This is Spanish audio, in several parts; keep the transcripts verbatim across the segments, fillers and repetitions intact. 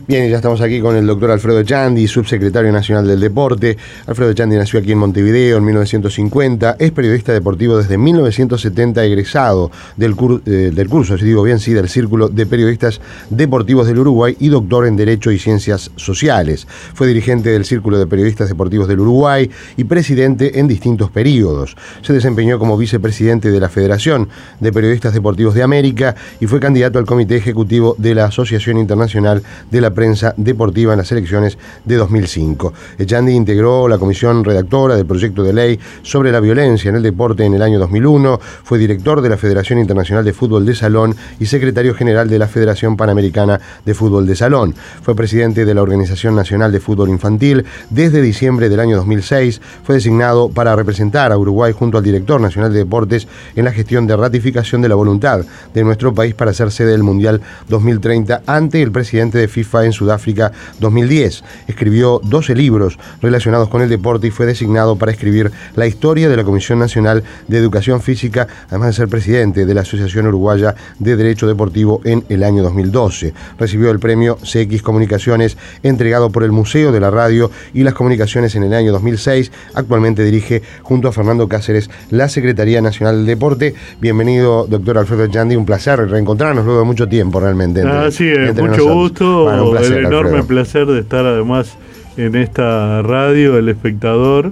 Bien, y ya estamos aquí con el doctor Alfredo Echandi, subsecretario nacional del deporte. Alfredo Echandi nació aquí en Montevideo en mil novecientos cincuenta, es periodista deportivo desde mil novecientos setenta, egresado del, cur eh, del curso, si digo bien, sí, del Círculo de Periodistas Deportivos del Uruguay y doctor en Derecho y Ciencias Sociales. Fue dirigente del Círculo de Periodistas Deportivos del Uruguay y presidente en distintos periodos. Se desempeñó como vicepresidente de la Federación de Periodistas Deportivos de América y fue candidato al Comité Ejecutivo de la Asociación Internacional de la Prensa Deportiva en las elecciones de dos mil cinco. Echandi integró la comisión redactora del proyecto de ley sobre la violencia en el deporte en el año dos mil uno, fue director de la Federación Internacional de Fútbol de Salón y secretario general de la Federación Panamericana de Fútbol de Salón. Fue presidente de la Organización Nacional de Fútbol Infantil desde diciembre del año dos mil seis. Fue designado para representar a Uruguay junto al director nacional de deportes en la gestión de ratificación de la voluntad de nuestro país para ser sede del Mundial dos mil treinta ante el presidente de FIFA en Sudáfrica dos mil diez. Escribió doce libros relacionados con el deporte y fue designado para escribir la historia de la Comisión Nacional de Educación Física, además de ser presidente de la Asociación Uruguaya de Derecho Deportivo en el año dos mil doce. Recibió el premio C X Comunicaciones entregado por el Museo de la Radio y las Comunicaciones en el año dos mil seis. Actualmente dirige junto a Fernando Cáceres la Secretaría Nacional del Deporte. Bienvenido, doctor Alfredo Echandi, un placer reencontrarnos luego de mucho tiempo realmente. Entre, ah, sí, entre mucho nosotros. gusto, bueno, un placer, el enorme Alfredo. placer de estar además en esta radio, El Espectador,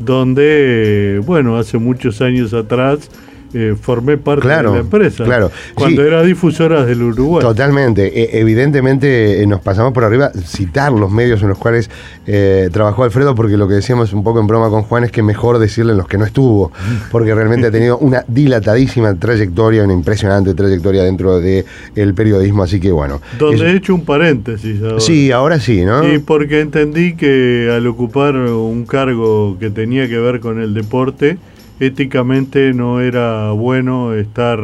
donde, bueno, hace muchos años atrás eh, formé parte claro, de la empresa, claro. cuando sí. era difusora del Uruguay. Totalmente. E evidentemente eh, nos pasamos por arriba citar los medios en los cuales eh, trabajó Alfredo, porque lo que decíamos un poco en broma con Juan es que mejor decirle en los que no estuvo, porque realmente ha tenido una dilatadísima trayectoria, una impresionante trayectoria dentro del periodismo, así que bueno. Donde es... he hecho un paréntesis ahora. Sí, ahora sí, ¿no? Y porque entendí que al ocupar un cargo que tenía que ver con el deporte, éticamente no era bueno estar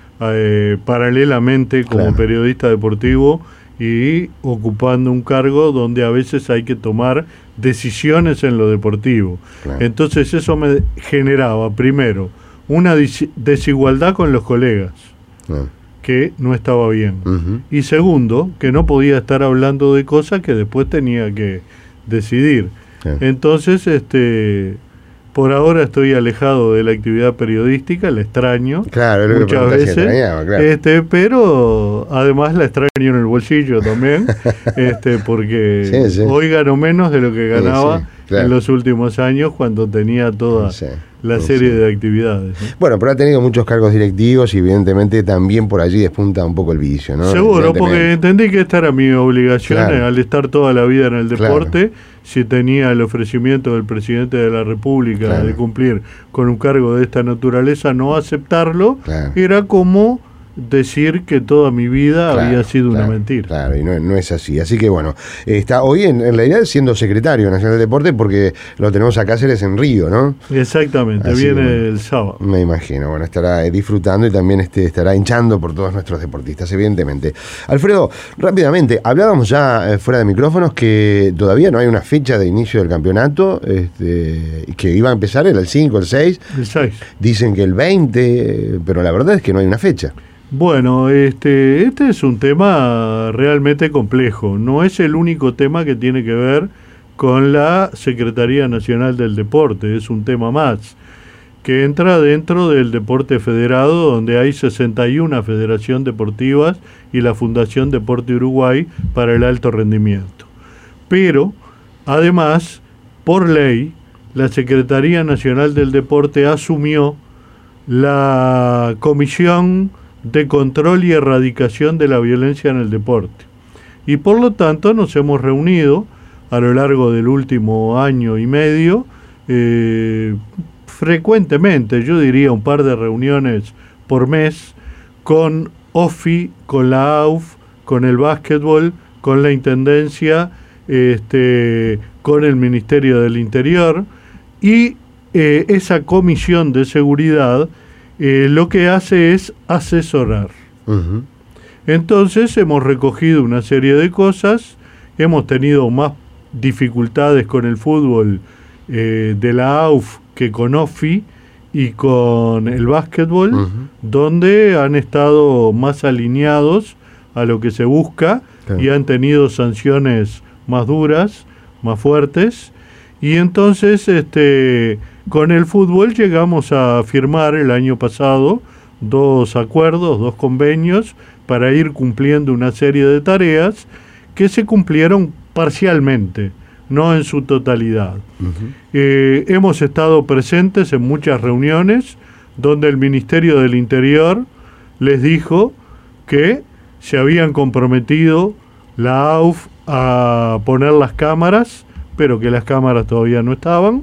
eh, paralelamente como claro. periodista deportivo y ocupando un cargo donde a veces hay que tomar decisiones en lo deportivo. Claro. Entonces eso me generaba, primero, una desigualdad con los colegas, claro. que no estaba bien. Uh-huh. Y segundo, que no podía estar hablando de cosas que después tenía que decidir. Claro. Entonces, este... por ahora estoy alejado de la actividad periodística, la extraño claro, lo muchas que veces, extrañaba, claro. este, pero además la extraño en el bolsillo también, este, porque sí, sí. hoy gano menos de lo que ganaba sí, sí, claro. en los últimos años cuando tenía toda sí, la sí, serie sí. de actividades, ¿no? Bueno, pero ha tenido muchos cargos directivos y evidentemente también por allí despunta un poco el vicio, ¿no? Seguro, porque entendí que esta era mi obligación, claro. al estar toda la vida en el deporte, claro. si tenía el ofrecimiento del presidente de la República claro. de cumplir con un cargo de esta naturaleza, no aceptarlo, claro. era como decir que toda mi vida claro, había sido claro, una mentira. Claro, y no, no es así. Así que bueno, está hoy en, en realidad siendo secretario nacional de deporte porque lo tenemos a Cáceres en Río, ¿no? Exactamente, así viene bueno, el sábado. Me imagino, bueno, estará disfrutando y también este, estará hinchando por todos nuestros deportistas, evidentemente. Alfredo, rápidamente, hablábamos ya eh, fuera de micrófonos que todavía no hay una fecha de inicio del campeonato, este, que iba a empezar el cinco, el seis. El seis. Dicen que el veinte, pero la verdad es que no hay una fecha. Bueno, este, este es un tema realmente complejo. No es el único tema que tiene que ver con la Secretaría Nacional del Deporte. Es un tema más que entra dentro del deporte federado, donde hay sesenta y una federaciones deportivas y la Fundación Deporte Uruguay para el alto rendimiento. Pero, además, por ley, la Secretaría Nacional del Deporte asumió la Comisión de Control y Erradicación de la Violencia en el Deporte. Y por lo tanto nos hemos reunido a lo largo del último año y medio, eh, frecuentemente, yo diría un par de reuniones por mes, con O F I, con la A U F, con el básquetbol, con la Intendencia, este, con el Ministerio del Interior, y eh, esa comisión de seguridad Eh, lo que hace es asesorar. Uh-huh. Entonces hemos recogido una serie de cosas, hemos tenido más dificultades con el fútbol eh, de la A U F que con O F I y con el básquetbol, uh-huh. donde han estado más alineados a lo que se busca claro. Y han tenido sanciones más duras, más fuertes, y entonces este, con el fútbol llegamos a firmar el año pasado dos acuerdos, dos convenios para ir cumpliendo una serie de tareas que se cumplieron parcialmente, no en su totalidad. Uh-huh. Eh, hemos estado presentes en muchas reuniones donde el Ministerio del Interior les dijo que se habían comprometido la A U F a poner las cámaras, pero que las cámaras todavía no estaban,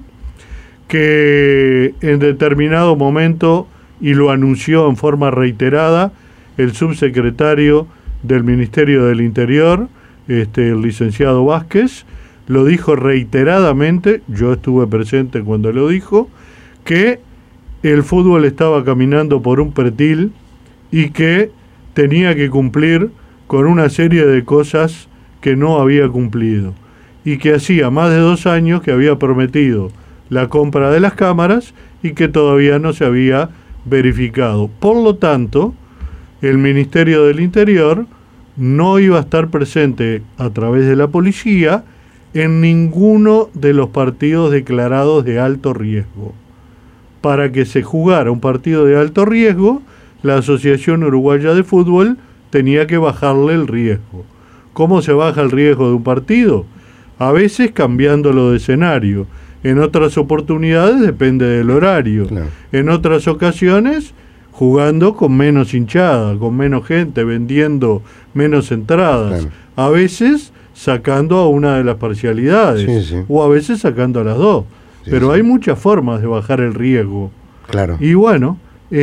que en determinado momento, y lo anunció en forma reiterada, el subsecretario del Ministerio del Interior, este, el licenciado Vázquez, lo dijo reiteradamente, yo estuve presente cuando lo dijo, que el fútbol estaba caminando por un pretil y que tenía que cumplir con una serie de cosas que no había cumplido, y que hacía más de dos años que había prometido la compra de las cámaras y que todavía no se había verificado. Por lo tanto, el Ministerio del Interior no iba a estar presente a través de la policía en ninguno de los partidos declarados de alto riesgo. Para que se jugara un partido de alto riesgo, la Asociación Uruguaya de Fútbol tenía que bajarle el riesgo. ¿Cómo se baja el riesgo de un partido? A veces cambiándolo de escenario. En otras oportunidades depende del horario. Claro. En otras ocasiones jugando con menos hinchada, con menos gente, vendiendo menos entradas. Claro. A veces sacando a una de las parcialidades, sí, sí. O a veces sacando a las dos. Sí, Pero sí. Hay muchas formas de bajar el riesgo. Claro. Y bueno,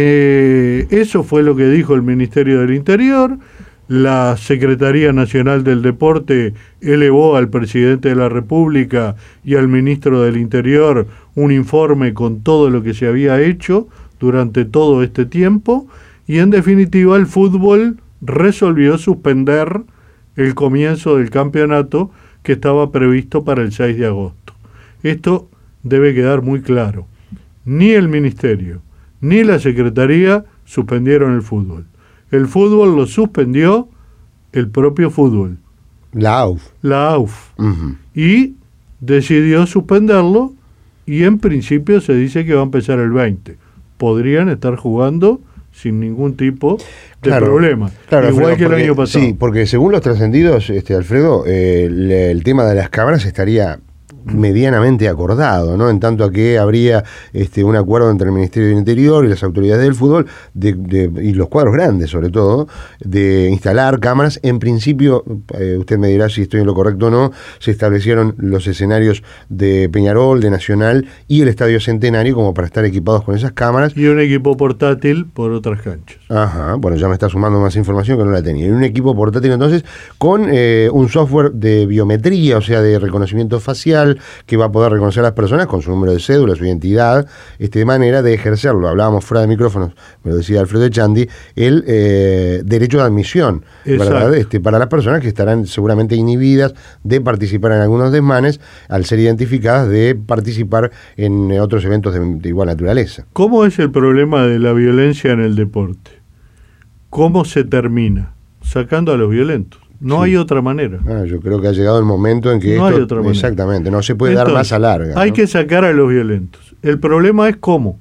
eh, eso fue lo que dijo el Ministerio del Interior. La Secretaría Nacional del Deporte elevó al Presidente de la República y al Ministro del Interior un informe con todo lo que se había hecho durante todo este tiempo, y en definitiva el fútbol resolvió suspender el comienzo del campeonato que estaba previsto para el seis de agosto. Esto debe quedar muy claro. Ni el Ministerio ni la Secretaría suspendieron el fútbol. El fútbol lo suspendió el propio fútbol. La A U F. La A U F. Uh-huh. Y decidió suspenderlo, y en principio se dice que va a empezar el veinte. Podrían estar jugando sin ningún tipo de claro, problema. Claro, igual Alfredo, que el porque, año pasado. Sí, porque según los trascendidos, este, Alfredo, eh, el, el tema de las cámaras estaría medianamente acordado, ¿no? En tanto a que habría este, un acuerdo entre el Ministerio del Interior y las autoridades del fútbol de, de, y los cuadros grandes, sobre todo, de instalar cámaras. En principio, eh, usted me dirá si estoy en lo correcto o no, se establecieron los escenarios de Peñarol, de Nacional y el Estadio Centenario como para estar equipados con esas cámaras. Y un equipo portátil por otras canchas. Ajá, bueno, ya me está sumando más información que no la tenía. Y un equipo portátil entonces con eh, un software de biometría, o sea, de reconocimiento facial, que va a poder reconocer a las personas con su número de cédula, su identidad, este, de manera de ejercerlo. Hablábamos fuera de micrófonos, me lo decía Alfredo Echandi, el eh, derecho de admisión, ¿verdad? Este, para las personas que estarán seguramente inhibidas de participar en algunos desmanes, al ser identificadas de participar en otros eventos de, de igual naturaleza. ¿Cómo es el problema de la violencia en el deporte? ¿Cómo se termina? Sacando a los violentos. No sí. hay otra manera. Ah, yo creo que ha llegado el momento en que no esto, hay otra manera. Exactamente, no se puede Entonces, dar más a larga. Hay ¿no? que sacar a los violentos. El problema es cómo.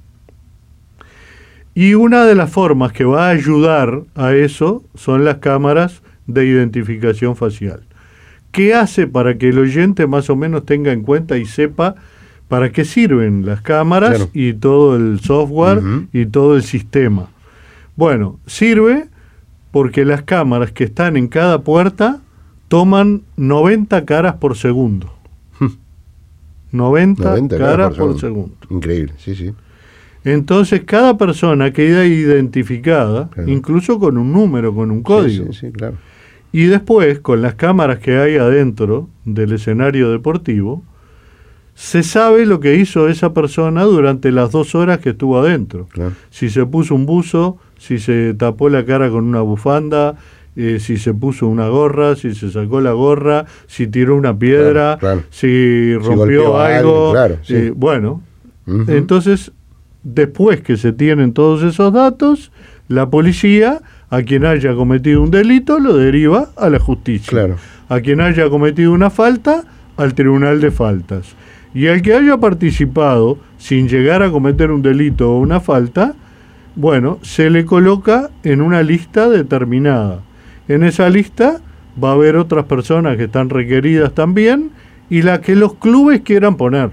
Y una de las formas que va a ayudar a eso son las cámaras de identificación facial. ¿Qué hace para que el oyente más o menos tenga en cuenta y sepa para qué sirven las cámaras claro. y todo el software uh-huh. y todo el sistema? Bueno, sirve porque las cámaras que están en cada puerta toman noventa caras por segundo. noventa, noventa caras, caras por, por segundo. Increíble, sí, sí. Entonces, cada persona queda identificada, claro. incluso con un número, con un código. Sí, sí, sí, claro. Y después, con las cámaras que hay adentro del escenario deportivo, se sabe lo que hizo esa persona durante las dos horas que estuvo adentro. Claro. Si se puso un buzo, si se tapó la cara con una bufanda, eh, si se puso una gorra, si se sacó la gorra, si tiró una piedra, claro, claro. si rompió si algo. Claro, sí. eh, bueno, uh-huh. entonces, después que se tienen todos esos datos, la policía A quien haya cometido un delito lo deriva a la justicia. Claro. A quien haya cometido una falta, al tribunal de faltas. Y al que haya participado sin llegar a cometer un delito o una falta, bueno, se le coloca en una lista determinada. En esa lista va a haber otras personas que están requeridas también y las que los clubes quieran poner.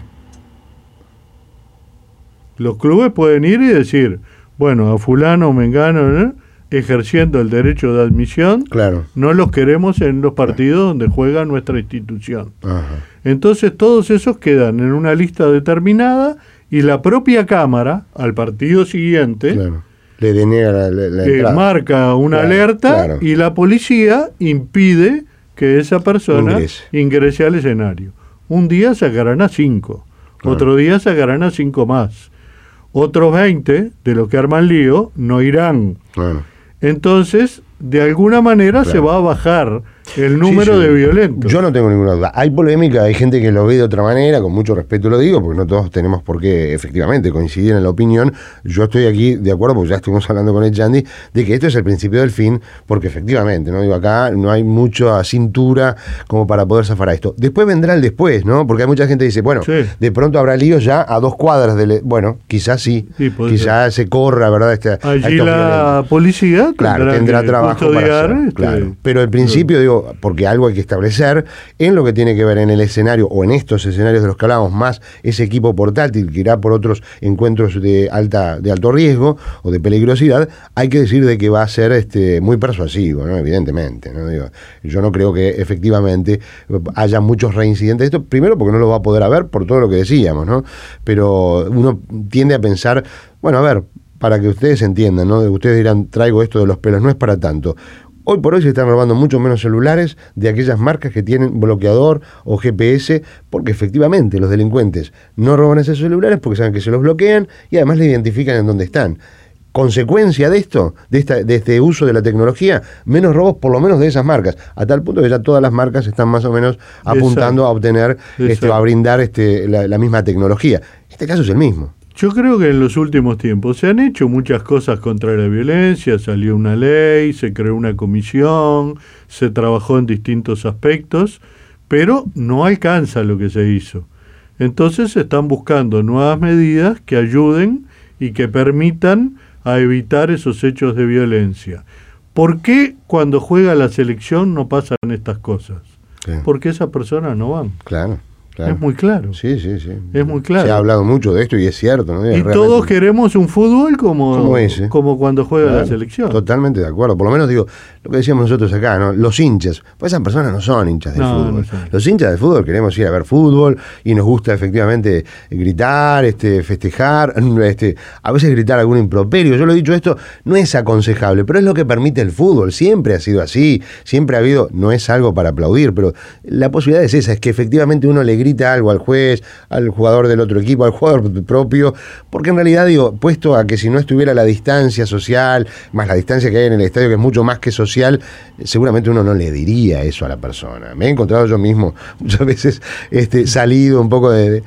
Los clubes pueden ir y decir, bueno, a fulano o mengano, ¿eh? ejerciendo el derecho de admisión, claro, no los queremos en los partidos donde juega nuestra institución. Ajá. Entonces todos esos quedan en una lista determinada y la propia Cámara, al partido siguiente, claro, le denega la, la, la eh, marca una claro, alerta claro. y la policía impide que esa persona ingrese. ingrese al escenario. Un día sacarán a cinco, claro. Otro día sacarán a cinco más. Otros veinte de los que arman lío no irán. Claro. Entonces, de alguna manera claro. se va a bajar el número sí, sí. de violentos. Yo no tengo ninguna duda. Hay polémica, hay gente que lo ve de otra manera, con mucho respeto lo digo, porque no todos tenemos por qué efectivamente coincidir en la opinión. Yo estoy aquí de acuerdo, porque ya estuvimos hablando con el Chandy, de que esto es el principio del fin, porque efectivamente, no digo acá, no hay mucha cintura como para poder zafar a esto. Después vendrá el después, ¿no? Porque hay mucha gente que dice, bueno, sí. de pronto habrá líos ya a dos cuadras del... Bueno, quizás sí, sí quizás ser. se corra, ¿verdad? Este, Allí la violentos. policía claro, tendrá trabajo para hacer, este, claro. Pero el principio, digo, porque algo hay que establecer en lo que tiene que ver en el escenario o en estos escenarios de los que hablamos, más ese equipo portátil que irá por otros encuentros de alta de alto riesgo o de peligrosidad, hay que decir de que va a ser este muy persuasivo, ¿no? Evidentemente, ¿no? Digo, yo no creo que efectivamente haya muchos reincidentes de esto, primero porque no lo va a poder haber por todo lo que decíamos, ¿no? Pero uno tiende a pensar, bueno, a ver, para que ustedes entiendan, ¿no? Ustedes dirán, traigo esto de los pelos, no es para tanto. Hoy por hoy se están robando mucho menos celulares de aquellas marcas que tienen bloqueador o G P S, porque efectivamente los delincuentes no roban esos celulares porque saben que se los bloquean y además le identifican en dónde están. Consecuencia de esto, de, esta, de este uso de la tecnología, menos robos por lo menos de esas marcas, a tal punto que ya todas las marcas están más o menos apuntando Exacto. a obtener, este, a brindar este, la, la misma tecnología. Este caso es el mismo. Yo creo que en los últimos tiempos se han hecho muchas cosas contra la violencia, salió una ley, se creó una comisión, se trabajó en distintos aspectos, pero no alcanza lo que se hizo. Entonces se están buscando nuevas medidas que ayuden y que permitan a evitar esos hechos de violencia. ¿Por qué cuando juega la selección no pasan estas cosas? Sí. Porque esas personas no van. Claro. Claro. Es muy claro. Sí, sí, sí. Es muy claro. Se ha hablado mucho de esto y es cierto, ¿no? Es y realmente... todos queremos un fútbol como, como, ese. como cuando juega claro, la selección. Totalmente de acuerdo. Por lo menos digo, lo que decíamos nosotros acá, ¿no? Los hinchas. Pues esas personas no son hinchas de no, fútbol. No Los hinchas de fútbol queremos ir a ver fútbol y nos gusta efectivamente gritar, este, festejar, este, a veces gritar algún improperio. Yo lo he dicho, esto no es aconsejable, pero es lo que permite el fútbol. Siempre ha sido así, siempre ha habido, no es algo para aplaudir, pero la posibilidad es esa, es que efectivamente uno le grita algo al juez, al jugador del otro equipo, al jugador propio, porque en realidad digo, puesto a que si no estuviera la distancia social, más la distancia que hay en el estadio, que es mucho más que social, seguramente uno no le diría eso a la persona. Me he encontrado yo mismo muchas veces este, salido un poco de,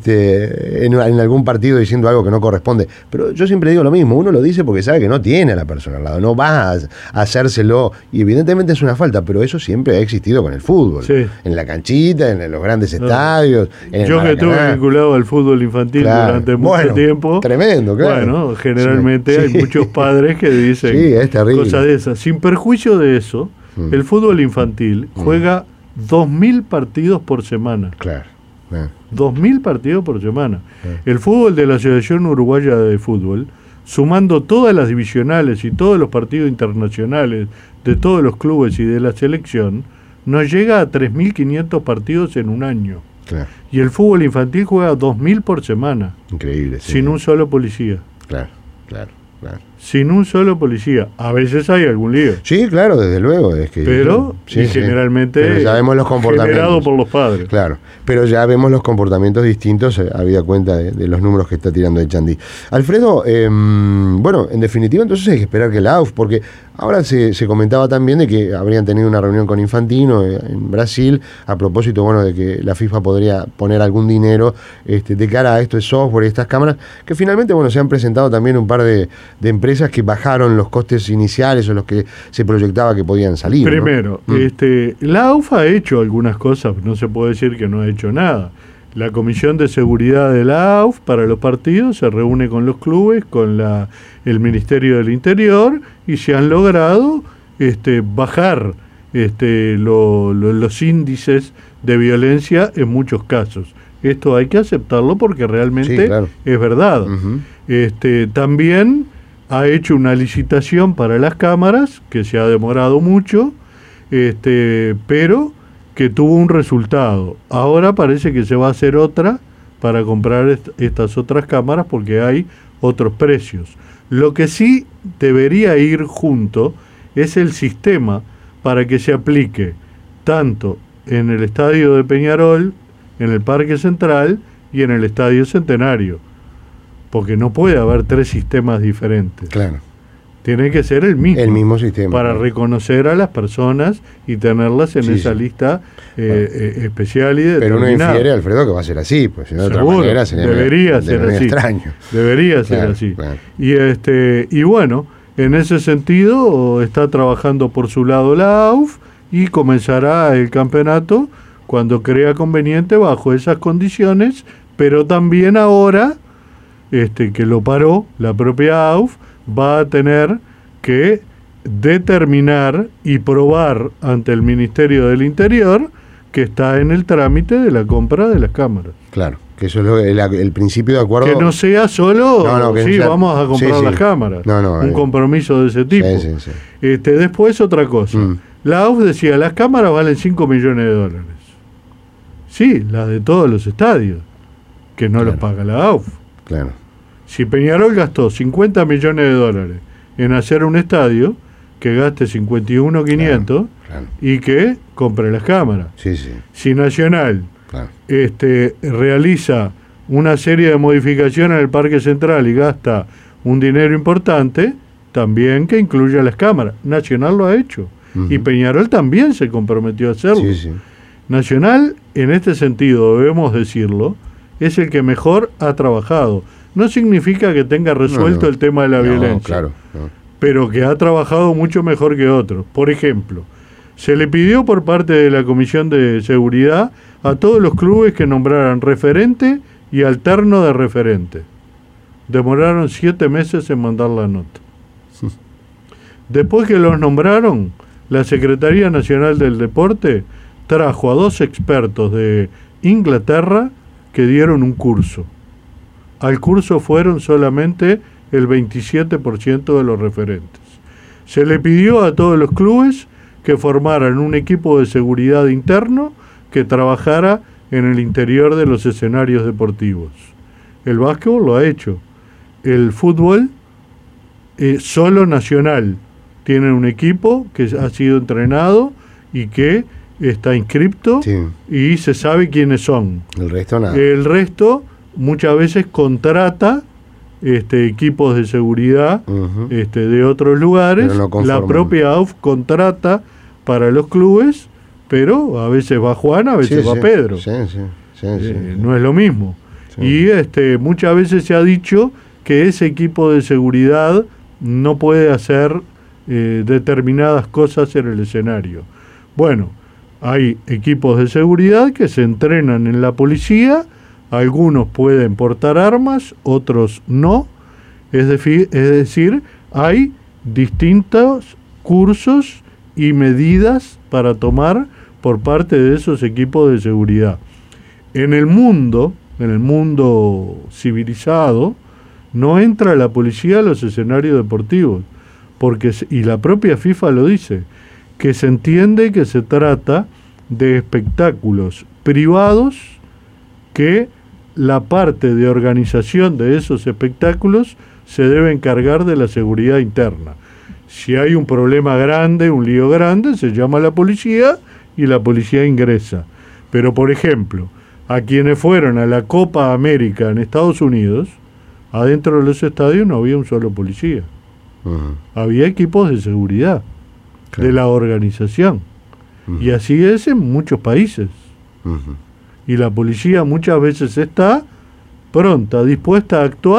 este, en, en algún partido diciendo algo que no corresponde, pero yo siempre digo lo mismo, uno lo dice porque sabe que no tiene a la persona al lado, no va a, a hacérselo, y evidentemente es una falta, pero eso siempre ha existido con el fútbol, sí. En la canchita, en los grandes estadios, en Yo que estuve vinculado al fútbol infantil claro. durante mucho bueno, tiempo. Tremendo, claro. Bueno, generalmente sí, hay sí. muchos padres que dicen sí, es cosas de esas. Sin perjuicio de eso, mm. el fútbol infantil mm. juega dos mil partidos por semana. Claro. claro. dos mil partidos por semana. Claro. El fútbol de la Asociación Uruguaya de Fútbol, sumando todas las divisionales y todos los partidos internacionales de todos los clubes y de la selección, nos llega a tres mil quinientos partidos en un año. Claro. Y el fútbol infantil juega dos mil por semana. Increíble. Sí. Sin un solo policía. Claro, claro, claro. Sin un solo policía. A veces hay algún lío. Sí, claro, desde luego. Es que, pero sí, y sí. generalmente pero ya vemos los comportamientos. Generado por los padres. Claro, pero ya vemos los comportamientos distintos, eh, habida cuenta de, de los números que está tirando el Chandy. Alfredo, eh, bueno, en definitiva entonces hay que esperar que la A U F, porque ahora se, se comentaba también de que habrían tenido una reunión con Infantino eh, en Brasil, a propósito, bueno, de que la FIFA podría poner algún dinero este, de cara a esto de software y estas cámaras, que finalmente, bueno, se han presentado también un par de, de empresas empresas que bajaron los costes iniciales o los que se proyectaba que podían salir. Primero, ¿no? este, la A U F ha hecho algunas cosas, no se puede decir que no ha hecho nada. La Comisión de Seguridad de la A U F para los partidos se reúne con los clubes, con la, el Ministerio del Interior, y se han logrado este, bajar este, lo, lo, los índices de violencia en muchos casos. Esto hay que aceptarlo porque realmente sí, claro. es verdad. Uh-huh. Este, también ha hecho una licitación para las cámaras, que se ha demorado mucho, este, pero que tuvo un resultado. Ahora parece que se va a hacer otra para comprar est- estas otras cámaras porque hay otros precios. Lo que sí debería ir junto es el sistema para que se aplique tanto en el estadio de Peñarol, en el Parque Central y en el Estadio Centenario, porque no puede haber tres sistemas diferentes. Claro. Tiene que ser el mismo. El mismo sistema. Para claro. reconocer a las personas y tenerlas en sí, esa sí. lista eh, bueno. eh, especial y determinada. Pero uno infiere, Alfredo, que va a ser así, pues si no de otra manera sería debería ser así. extraño. Debería ser claro, así. Claro. Y este y bueno, en ese sentido está trabajando por su lado la A U F y comenzará el campeonato cuando crea conveniente bajo esas condiciones, pero también ahora este que lo paró la propia A U F va a tener que determinar y probar ante el Ministerio del Interior que está en el trámite de la compra de las cámaras. Claro, que eso es lo, el, el principio de acuerdo. Que no sea solo, no, no, que sí, no sea, vamos a comprar sí, las sí. cámaras. No, no, un eh, compromiso de ese tipo. Sí, sí, sí. Este, después otra cosa. Mm. La A U F decía, las cámaras valen cinco millones de dólares. Sí, las de todos los estadios, que no claro. los paga la A U F. Claro. Si Peñarol gastó cincuenta millones de dólares en hacer un estadio, que gaste cincuenta y uno mil quinientos claro, claro. y que compre las cámaras. Sí, sí. Si Nacional claro. este, realiza una serie de modificaciones en el Parque Central y gasta un dinero importante, también que incluya las cámaras. Nacional lo ha hecho. Uh-huh. Y Peñarol también se comprometió a hacerlo. Sí, sí. Nacional, en este sentido, debemos decirlo, es el que mejor ha trabajado. No significa que tenga resuelto no, no. el tema de la no, violencia, claro, no. pero que ha trabajado mucho mejor que otros. Por ejemplo, se le pidió por parte de la Comisión de Seguridad a todos los clubes que nombraran referente y alterno de referente. Demoraron siete meses en mandar la nota. Después que los nombraron, la Secretaría Nacional del Deporte trajo a dos expertos de Inglaterra que dieron un curso. Al curso fueron solamente el veintisiete por ciento de los referentes. Se le pidió a todos los clubes que formaran un equipo de seguridad interno que trabajara en el interior de los escenarios deportivos. El básquetbol lo ha hecho. El fútbol, eh, solo Nacional, tiene un equipo que ha sido entrenado y que está inscripto sí. y se sabe quiénes son. El resto nada. El resto muchas veces contrata este, equipos de seguridad uh-huh. este, de otros lugares. No la propia A U F contrata para los clubes, pero a veces va Juan, a veces sí, va sí. Pedro. Sí, sí, sí, eh, sí. No es lo mismo. Sí. Y este, muchas veces se ha dicho que ese equipo de seguridad no puede hacer eh, determinadas cosas en el escenario. Bueno, hay equipos de seguridad que se entrenan en la policía. Algunos pueden portar armas, otros no. Es decir, es decir, hay distintos cursos y medidas para tomar por parte de esos equipos de seguridad. En el mundo, en el mundo civilizado, no entra la policía a los escenarios deportivos, porque y la propia FIFA lo dice, que se entiende que se trata de espectáculos privados que la parte de organización de esos espectáculos se debe encargar de la seguridad interna. Si hay un problema grande, un lío grande, se llama a la policía y la policía ingresa. Pero, por ejemplo, a quienes fueron a la Copa América en Estados Unidos, adentro de los estadios no había un solo policía. Uh-huh. Había equipos de seguridad, claro. de la organización. Uh-huh. Y así es en muchos países. Uh-huh. Y la policía muchas veces está pronta, dispuesta a actuar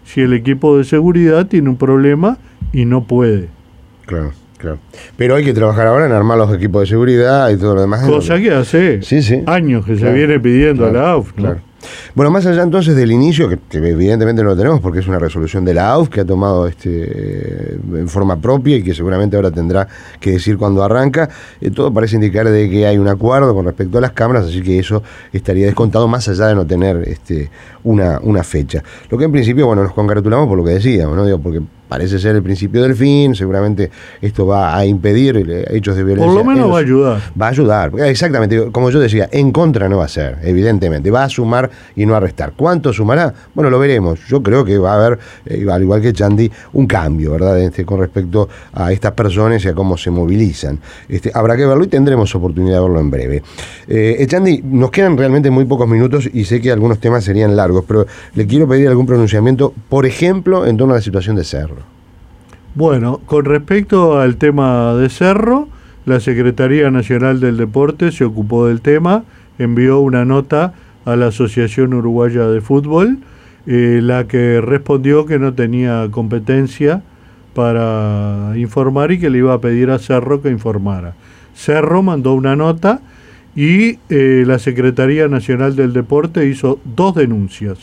si el equipo de seguridad tiene un problema y no puede. Claro, claro. Pero hay que trabajar ahora en armar los equipos de seguridad y todo lo demás. Cosa que hace sí, sí. años que claro, se viene pidiendo claro, a la A U F, ¿no? Claro. Bueno, más allá entonces del inicio, que, que evidentemente no lo tenemos porque es una resolución de la A U F que ha tomado este en forma propia y que seguramente ahora tendrá que decir cuando arranca, eh, todo parece indicar de que hay un acuerdo con respecto a las cámaras, así que eso estaría descontado más allá de no tener este una, una fecha. Lo que en principio, bueno, nos congratulamos por lo que decíamos, ¿no? Digo, porque parece ser el principio del fin, seguramente esto va a impedir hechos de violencia. Por lo menos los, va a ayudar. Va a ayudar, exactamente, como yo decía, en contra no va a ser, evidentemente, va a sumar y no a restar. ¿Cuánto sumará? Bueno, lo veremos. Yo creo que va a haber, eh, al igual que Chandy, un cambio, ¿verdad? Este, con respecto a estas personas y a cómo se movilizan. Este, habrá que verlo y tendremos oportunidad de verlo en breve. Eh, Chandy, nos quedan realmente muy pocos minutos y sé que algunos temas serían largos, pero le quiero pedir algún pronunciamiento, por ejemplo, en torno a la situación de Cerro. Bueno, con respecto al tema de Cerro, la Secretaría Nacional del Deporte se ocupó del tema, envió una nota a la Asociación Uruguaya de Fútbol, eh, la que respondió que no tenía competencia para informar y que le iba a pedir a Cerro que informara. Cerro mandó una nota y eh, la Secretaría Nacional del Deporte hizo dos denuncias,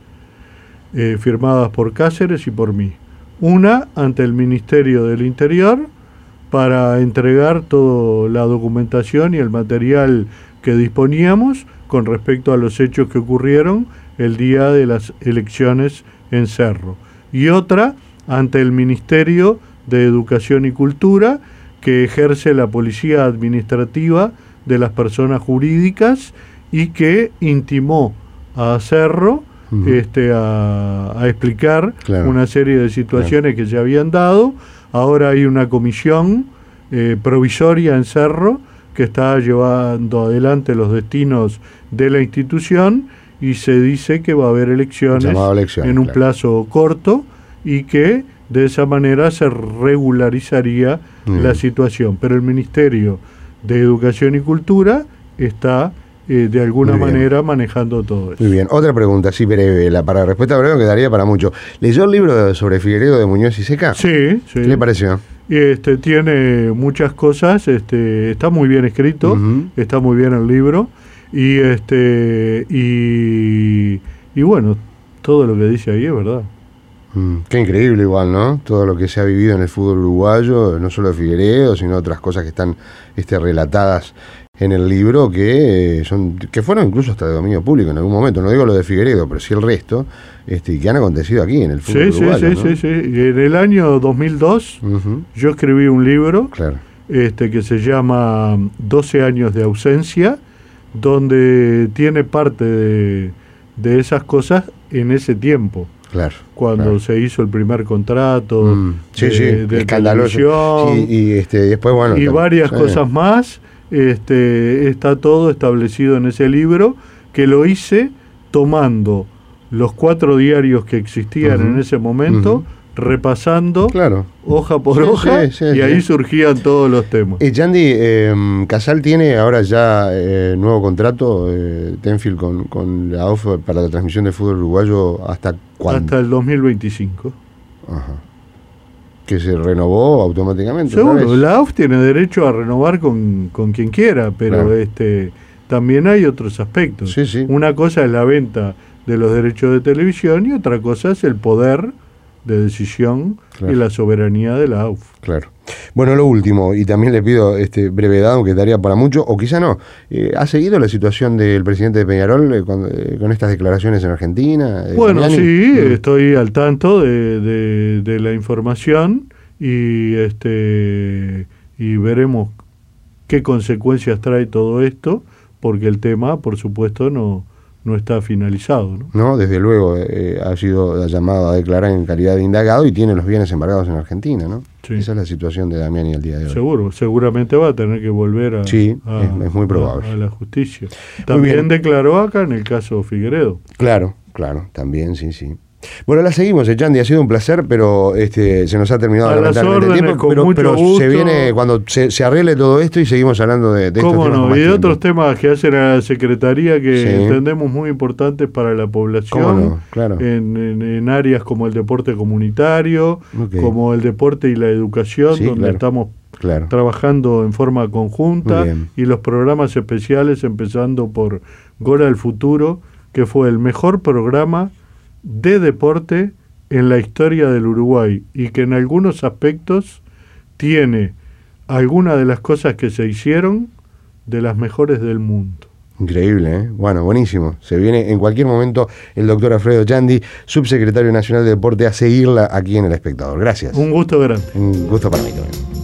eh, firmadas por Cáceres y por mí. Una ante el Ministerio del Interior para entregar toda la documentación y el material que disponíamos con respecto a los hechos que ocurrieron el día de las elecciones en Cerro. Y otra ante el Ministerio de Educación y Cultura, que ejerce la policía administrativa de las personas jurídicas y que intimó a Cerro Uh-huh. Este, a, a explicar claro. una serie de situaciones claro. que se habían dado. Ahora hay una comisión eh, provisoria en Cerro que está llevando adelante los destinos de la institución y se dice que va a haber elecciones elección, en un claro. plazo corto y que de esa manera se regularizaría uh-huh. la situación. Pero el Ministerio de Educación y Cultura está Eh, de alguna manera manejando todo eso. Muy bien, otra pregunta, sí breve, la para respuesta breve quedaría para mucho. ¿Leyó el libro sobre Figueiredo de Muñoz y Seca? Sí, sí. ¿Qué le pareció? Este, tiene muchas cosas, este, está muy bien escrito, uh-huh. está muy bien el libro, y este y, y bueno, todo lo que dice ahí es verdad. Mm, qué increíble igual, ¿no? Todo lo que se ha vivido en el fútbol uruguayo, no solo de Figueiredo, sino otras cosas que están este, relatadas en el libro que son que fueron incluso hasta de dominio público en algún momento, no digo lo de Figueiredo, pero sí el resto, este, que han acontecido aquí en el fútbol sí, uruguayo. Sí, ¿no? sí, sí, sí. En el año dos mil dos uh-huh. yo escribí un libro claro. este, que se llama doce años de ausencia, donde tiene parte de, de esas cosas en ese tiempo. Claro, cuando claro. se hizo el primer contrato mm, sí, de, sí, de escandaloso. Sí, y este, después, bueno, y también, varias sí. cosas más. Este, está todo establecido en ese libro, que lo hice tomando los cuatro diarios que existían uh-huh. en ese momento, uh-huh. repasando claro. hoja por sí, hoja, sí, sí, y sí. ahí surgían todos los temas. Eh, Chandy, eh, Casal tiene ahora ya eh, nuevo contrato, eh, Tenfield, con, con la A U F para la transmisión de fútbol uruguayo, ¿hasta cuándo? Hasta el dos mil veinticinco. Ajá. Que se renovó automáticamente. Seguro, la A U F tiene derecho a renovar con, con quien quiera, pero claro. este también hay otros aspectos. Sí, sí. Una cosa es la venta de los derechos de televisión y otra cosa es el poder de decisión claro. y la soberanía de la A U F. Claro. Bueno, lo último, y también le pido este brevedad, aunque daría para mucho, o quizá no. Eh, ¿Ha seguido la situación del presidente de Peñarol eh, con, eh, con estas declaraciones en Argentina? Eh, bueno, Damiani? sí, mm. estoy al tanto de, de, de la información y este y veremos qué consecuencias trae todo esto, porque el tema, por supuesto, no no está finalizado, ¿no? No, desde luego, eh, ha sido llamado a declarar en calidad de indagado y tiene los bienes embargados en Argentina, ¿no? Sí. Esa es la situación de Damiani el día de hoy. Seguro, seguramente va a tener que volver a, sí, a, es, es muy probable. a, a la justicia. También declaró acá en el caso Figueiredo. Claro, claro, también, sí, sí. Bueno, la seguimos, eh, Yandy, ha sido un placer, pero este, se nos ha terminado lamentablemente el tiempo, pero, pero se viene cuando se, se arregle todo esto y seguimos hablando de, de estos ¿Cómo temas. no? Más Y de tiempo. otros temas que hace la Secretaría que Sí. entendemos muy importantes para la población, ¿Cómo no? Claro. en, en, en áreas como el deporte comunitario, Okay. como el deporte y la educación, Sí, donde claro. estamos Claro. trabajando en forma Muy conjunta, bien. y los programas especiales, empezando por Gol al Futuro, que fue el mejor programa de deporte en la historia del Uruguay y que en algunos aspectos tiene algunas de las cosas que se hicieron de las mejores del mundo. Increíble, ¿eh? Bueno, buenísimo. Se viene en cualquier momento el doctor Alfredo Yandy, subsecretario nacional de Deporte, a seguirla aquí en El Espectador. Gracias. Un gusto grande. Un gusto para mí también.